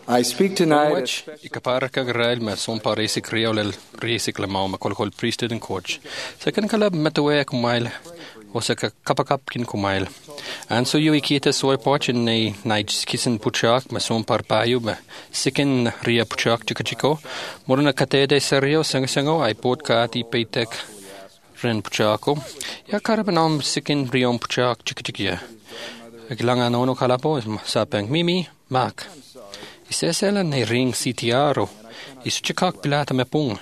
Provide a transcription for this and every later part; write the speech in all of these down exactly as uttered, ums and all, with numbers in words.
I speak tonight Which ikaparaka grail me son parisi creole risik le mau makol kol priesthood and coach. Second kalab metawe kumail o sa kapakap kin kumail. And so you ikita soy poch in a night kissen puchak me son par payu me sikin ria puchak chikachiko. Morna katede serio sangasango I podcast paytek ren puchako. Ya karabanam sikin riom puchak chikachikia. Iglanga nono kalapo sapeng mimi mak. Isesela ne ring sitiaro. Is chikak pilata me pung.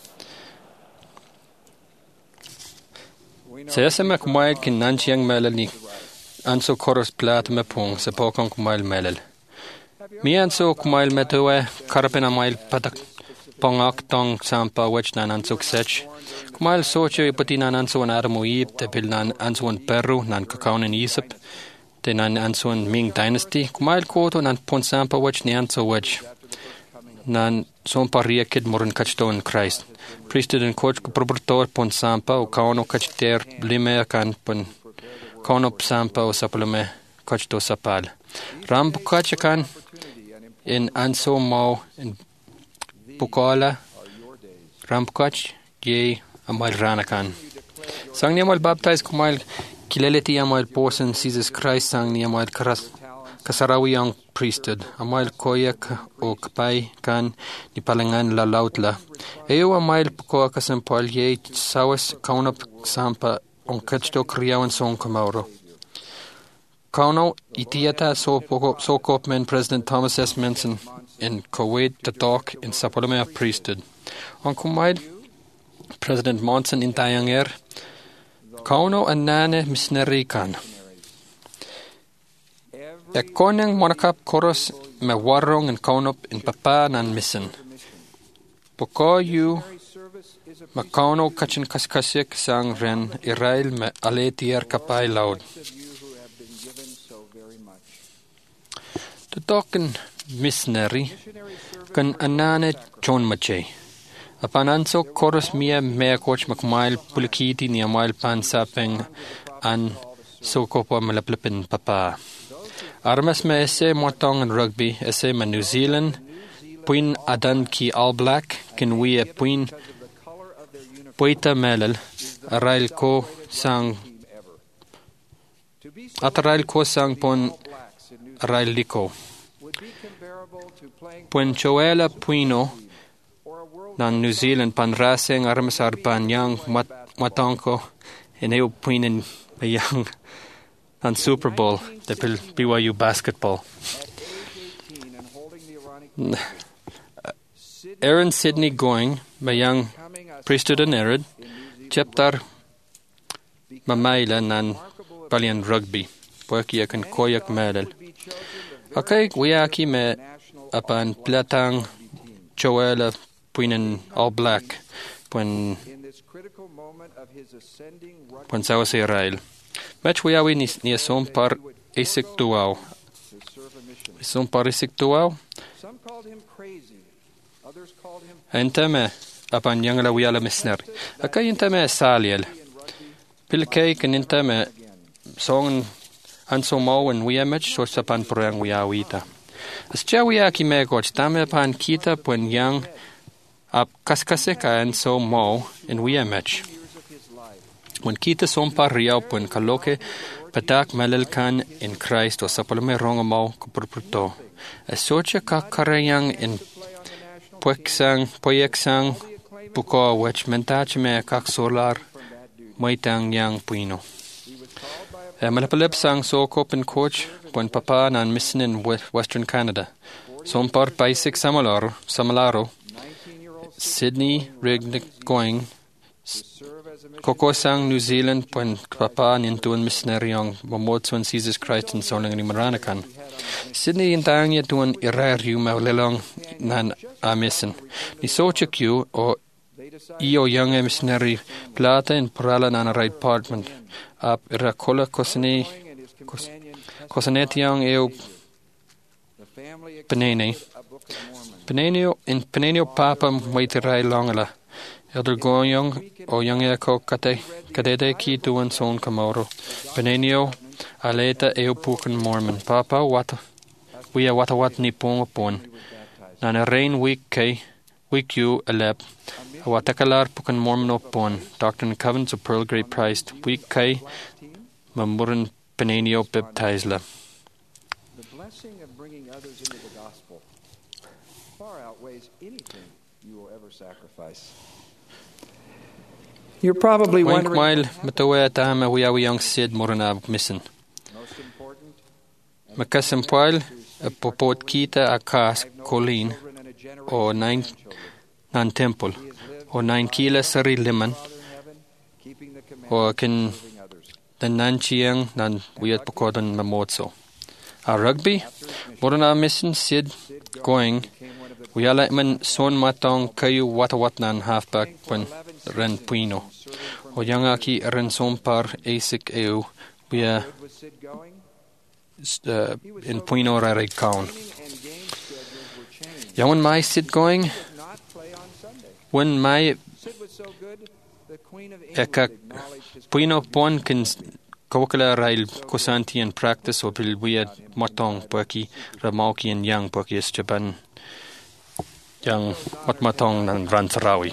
Sesema kumail kin nanchiang melani. Anso koros pilata me pung se pokon kumail melel. Mi anso kumail metoe karapena mail patak pongak tong sampa wech nan anso ksech. Kumail socho ipati nan anso an adamu ip te pil nan anso an Peru nan kakaunin isip. Te nan anso an Ming Dynasty. Kumail koto nan pon sampa wech ni anso wech. Nan son paria kid morin kachto in Christ. Priesthood and coach proportor pon sampa o kauno kachter blime kan pon kauno sampa o sapalame kachto sapal. Ram kachakan in anso mau in Pukola Rampkach ye amal ranakan. Sang ni amal baptize kumail kileleti amal posen Jesus Christ sang ni amal karas kasarawi ang priesthood. Amal koyak o kapay kan ni palangan la lautla. Eyo amal pukoa kasampal ye sawas kaunap sampa on kachto kriyawan song kamauro. Kauno itiata so poko so kopmen President Thomas S. Manson in Kuwait to talk in Sapolome priesthood. On kumaid President Monson in Tayanger Kauno anane missionary kan. E koneng monakap koros me warrong en kaunop in papa nan mission. Poko yu ma kauno kachin kaskasik sang ren Israel me aletier kapai laud. The token missionary kan anane chon mache. Apananso koros mia mea coach makmail pulikiti ni amail pan sapeng an sokopo malaplipin papa. Armas me ese motong and rugby ese ma New Zealand puin adan ki All Black kin we a puin puita melel arail ko sang atarail ko sang pon arail liko. Puen choela puino nan New Zealand pan raseng armasar pan yang mat matonko eneo puinen yang on Super Bowl the B Y U basketball. Aaron Sydney going my young priesthood and Erid chapter mamaila nan palian rugby work yak and koyak medal. Okay, we are ki me apan platang choela puinen All Black when when sawas Israel. Match we are we ni son par isik tuaw. Son par isik tuaw. Entame apan yang la wiala misner. Akay entame saliel. Pilkay kan entame song anso mau en we match so sapan porang we awita. As cha we aki me coach tame pan kita puen yang ap kaskaseka and so mau in we match. When kita son par riau puen kaloke patak malel kan in Christ o sapolome ronga mau kupurputo. A socha ka karayang in pueksang poyeksang puko which mentach me kak solar moitang yang puino. A malapalip sang so kopen coach puen papa nan mission in Western Canada. Son par paisik samalaro samalaro Sydney Rignick going Koko sang New Zealand puen papa nintuan missionary ang mamotsuan Jesus Christ in solang ni maranakan. Sydney in tangya tuan irar yu maulelong nan amisen. Ni sochak yu o iyo young missionary plata in prala nan right apartment ap irakola kosane kosanet yang eo penene. Penenio in penenio papa waitirai longala. Elder goyong o young eko kate kadede ki tuan son kamoro. Penenio aleta eo pukan Mormon. Papa wata we a watawat ni pong pon. Nan a rain week kay, week you a lep. A watakalar pukan mormon pon. Doctor Covens of Pearl Great Price, week kay, mamuran penanio baptizela. The blessing of bringing others into the gospel far outweighs anything you will ever sacrifice. You're probably Wink wondering mile matawa tama we are young sid morana missing. most important Makasam poil a popot kita a kas colleen children and a generation or nine nan temple or nine kila sari lemon Father in heaven, keeping the commandments or can of serving others. the nan chiang nan we at pokodan mamotso. A rugby morana missing sid going we are like man son matong kayu watawat nan halfback when ren puino. O yangaki ren son par asik eu we are Good was Sid going? uh, in puino rare Training count. and game schedules were changed. Yawan mai sid going He did not play on Sunday. when my Sid was so good, the Queen of eka England acknowledged his puino pon can kawakala rail kusanti and practice o pil we matong paki ramauki and yang paki is Japan yang matmatong nan ransarawi.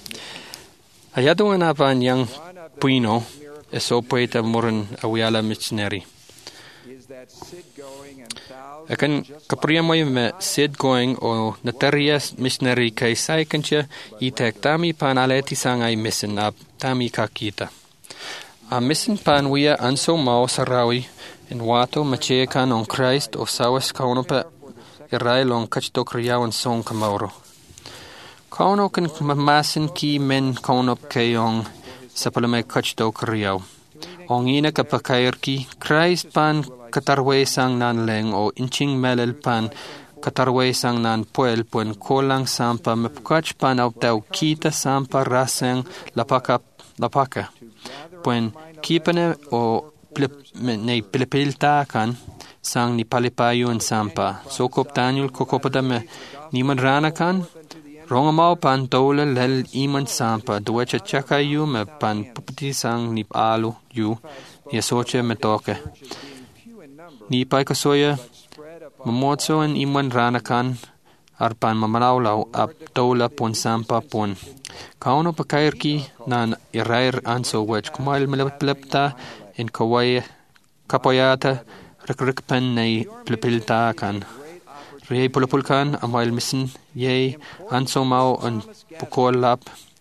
Ayado na van yang puino eso poeta moran awiala missionary. is that Sid going and thousands Akan kapriamoy me sid going o natarias missionary kay sai kancha itek tami pan aleti sangay mission ab tami kakita. A mission pan wia anso mao sarawi in wato mache kan on Christ o sawas kaunopa irai long kachto kriyawan song kamauro. Kauno kan mamasin ki men kaunop kayong sa palame kachto kriyaw. Ong ina kapakair ki Christ pan katarwe sang nan leng o inching melel pan katarwe sang nan puel puen kolang sampa mepukach pan au tau kita sampa raseng lapaka lapaka. Puen kipane o plip, ne pilipilta kan sang ni palipayun sampa. Sokop Daniel kokopada me niman rana kan Rongamau pan dole lel iman sampa duecha chaka yu me pan pupati sang ni alu yu ni soche me toke. Ni pai kasoya mamotso en iman ranakan arpan mamalaulau ap dola pon sampa pon. Kauno pakairki nan irair anso wech kumail meleplepta in kawai kapoyata rekrikpen nei plepilta kan. Rei pulapulkan amail misin yei anso mau an pukolap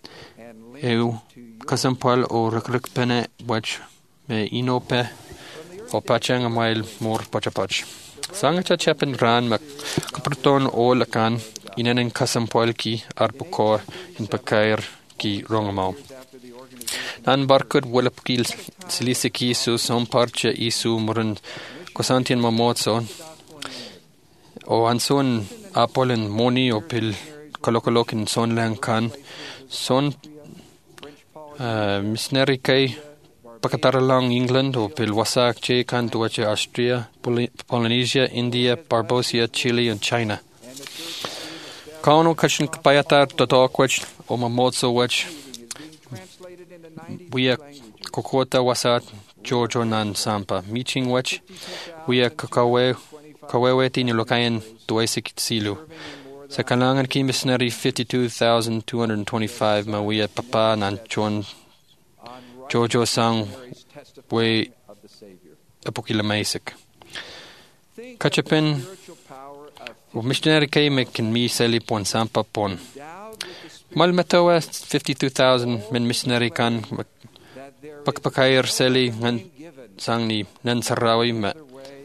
eu kasampal o rekrikpene wech me inope o pachang amail mor pachapach. Sanga cha chapen ran mak kapraton o lakan inanen kasampal ki arpukor in pakair ki rongamau. Nan barkud walapkil silisiki su somparche isu muran kosantian mamotso o anson apolen moni o pil kolokolokin son lang kan son uh, missionary kay pakataralang England o pil wasak che kan tuwache Austria, Pol- Polynesia, India, Barbarossa, Chile and China. Kauno kashin kapayatar totokwach o mamotso wach Wia kokota wasat Giorgio nan sampa meeting wach wia kakawe kaweweti ni lokayan tuwaisik silu. Sa kalangan ki missionary fifty-two thousand two hundred twenty-five ma wia papa nan chon Giorgio sang we apokilamaisik. Kachapin o missionary kay mekin mi seli pon sampa pon. Mal matawa fifty-two thousand men missionary kan pakpakair seli ngan sang ni nan sarawi ma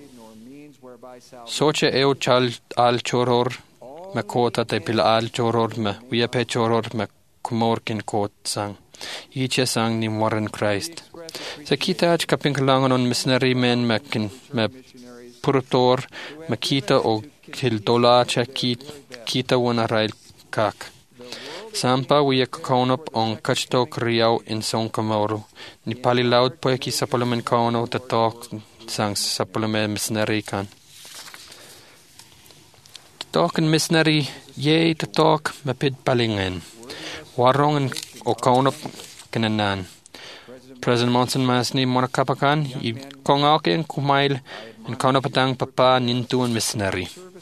soche eo chal al choror ma kota te pil al choror ma wia pe choror ma kumorkin kot sang iche sang ni moran Christ sa kita ach kaping kalangan on missionary men ma kin ma purtor ma kita o kil dola cha kit kita wana rail kak sampa wia kakonop on kachto kriyaw in song kamauru ni palilaud po ki sa palamen kauno tatok sang sa palamen missionary kan tatok and missionary ye tatok mapid palingen warongan o kaunop kananan President Monson Masni Monakapakan i kongake kumail in kaunapatang papa nintu and missionary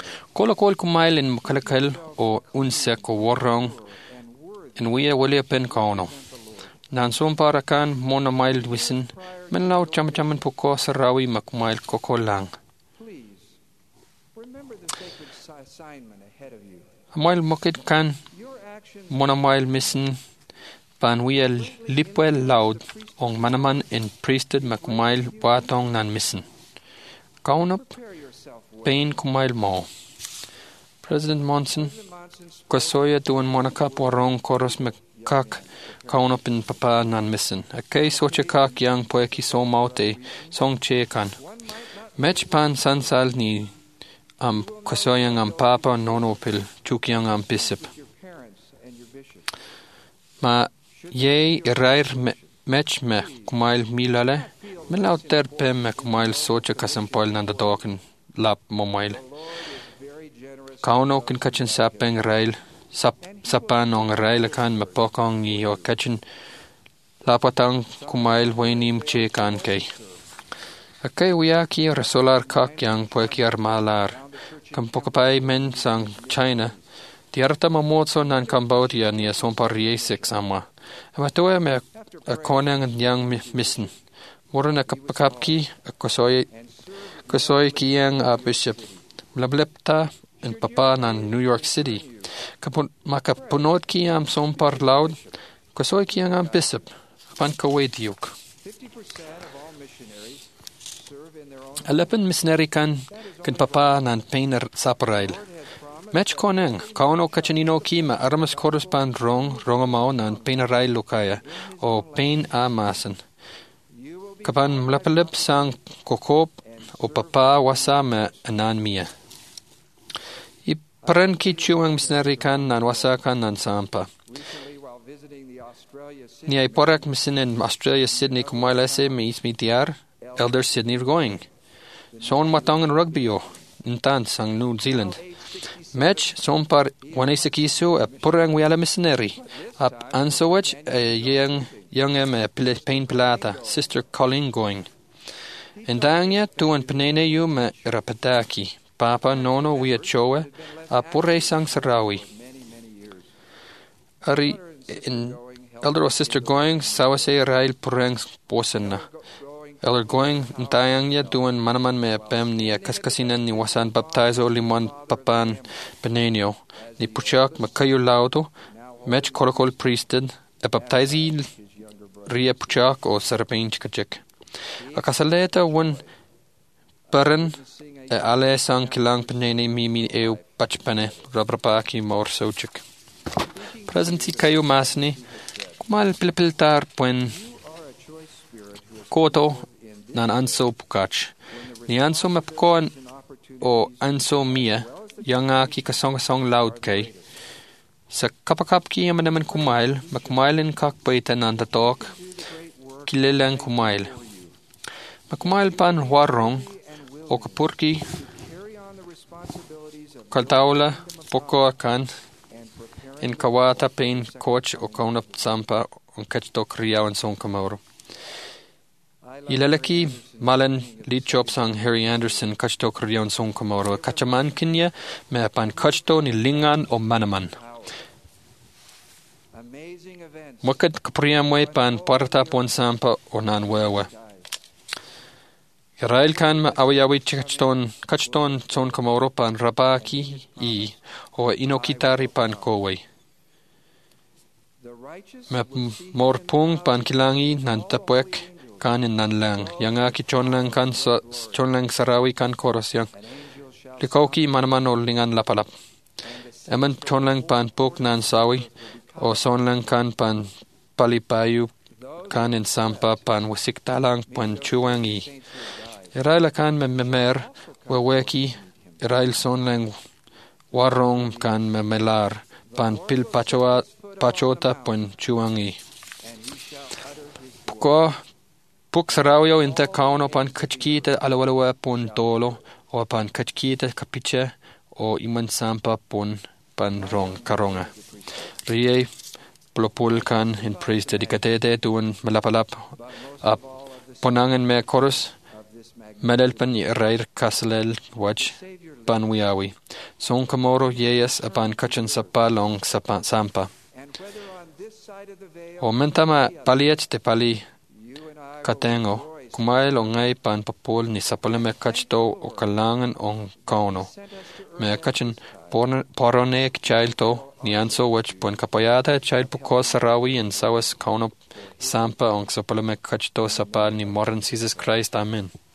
Kolokol kumail in kalakal o unsek o warrong in wia wili pen kauno. Nan sumparakan mona mail wisin men lau cham chaman puko sarawi makumail kokolang. Please, remember the sacred si- assignment ahead of you. Amail mokit kan Your actions mona mail misin pan wia lipwel loud ong manaman in priesthood makumail watong nan misin. Kaunap prepare yourself well. pain kumail mo. President Monson President Monson spoke kasoya tuan monaka porong koros mekak kaunap in papa nan misin. A kay soche kak yang poeki so maute song che kan. one might not Mech pan sansal ni am kasoyang am papa nonopil chukyang am bisip. with your parents and your bishop. Ma ye irair me, mech me kumail milale milaw terpe me kumail soche kasampoil nanda dokin lap momail. The Lord is very generous. Kauno kin kachin sapeng rail sap sapan ong rail kan me pokong i o kachin lapatang kumail wainim che kan kay. Akay wiyaki rasolar kak yang poeki armalar kam pokapay men sang China tiarta mamotso nan Cambodia ni sompar riesik sama. Amatoya me a konang yang missen. Moran a kapakapki a kosoy kosoy kiyang a bishop. Mlablepta in papa nan New York City. Kapun makapunot kiyam sompar loud kosoy kiyang am bishop. Pan kaway diuk. fifty percent of all missionaries serve in their own. Alepen missionary kan kan papa nan painer saparail. The Lord has promised Mech koneng, kauno kachanino kima aramas correspond rong rongamao nan painaray lukaya o pain amasan. you will be Kapan mlapalip sang kokop o papa wasa me anan mia. Iparan ki chuang missionary kan nan wasa kan nan sampa. recently while visiting the Australia City Ni ay porak misin in Australia Sydney kumailase me ismi tiar Elder Sydney going. Son matang in rugby o intan sang New Zealand. Mech sompar wanaisakiso a purang wiala missionary ap ansowach a young young em a pain plata sister Colleen going. Endangya tuan penene yu me rapataki papa nono wia choe a pure sang sarawi. many many years. Ari in elder or sister going sawase rail purang posenna. Going Elder going ntayangya tuan manaman me pem ni kaskasinan ni wasan baptizo limon papan penenio ni puchak makayo lauto mech kolokol priesthood a baptizi his younger brother. ria puchak o sarapin chikachik. A kasaleta one paran Sing e ale sang kilang penene mimi eu pachpane rabrapaki mor sochik. Presenti kayo masni kumal pilpiltar puen You are a choice spirit who has koto in this nan anso pukach. Ni anso mapkoan an opportunity o anso mia yanga ki kasong song loud kay. Sa kapakap ki yaman naman kumail, makumailin kakpaita nan tatok, to the great work kilelang kumail. for you. Makumail pan warong And will o kapurki carry on the responsibilities of kaltaula poko akan and preparing in kawata pain coach o kaunap sampa o kachtok riyawan song kamoro. I love Ilalaki malan lead chop sang Harry Anderson kachto kriyon song kamoro kachaman kinya me pan kachto ni lingan o manaman. power. Amazing events. Wakad kapriyamwe pan parta pon sampa o nan wewe. Guys, Irail kan ma awayawi kachton kachton son kamoro pan rabaki i o inokitari pan kowe. the righteous Me will see mor him pung pan kilangi nan tapwek kan in nan lang. Yanga ki chonlang kan sa chonlang sarawi kan koros yang. an angel shall Likoki manaman o lingan lapalap. Eman chonlang pan puk nan sawi o sonlang kan pan palipayu kan in sampa pan wisik talang pan chuang i. saints who have died. Irail kan me memer waweki irail sonlang warong kan me melar pan pil pachoa pachota pan chuang i. And he shall utter his Puko puk sarawyo inte kauno pan kachkita alawalawa pon tolo o pan kachkita kapiche o iman sampa pon pan rong karonga. Rie plopul kan in praise dedicatete tuan malapalap ap ponangan me chorus of this magnificent Melel pan i rair kasalel waj pan wiawi. Son kamoro yeyas apan kachan sapa long sapa sampa. O mentama paliet te pali katengo. Kumail o ngay pan papul ni sapaleme kachto o kalangan ong kauno. Me kachan poronek chailto ni anso wach pon kapayata chail puko sarawi en sawas kauno sampa ong sapaleme kachto sapal ni moran Jesus Christ. Amen.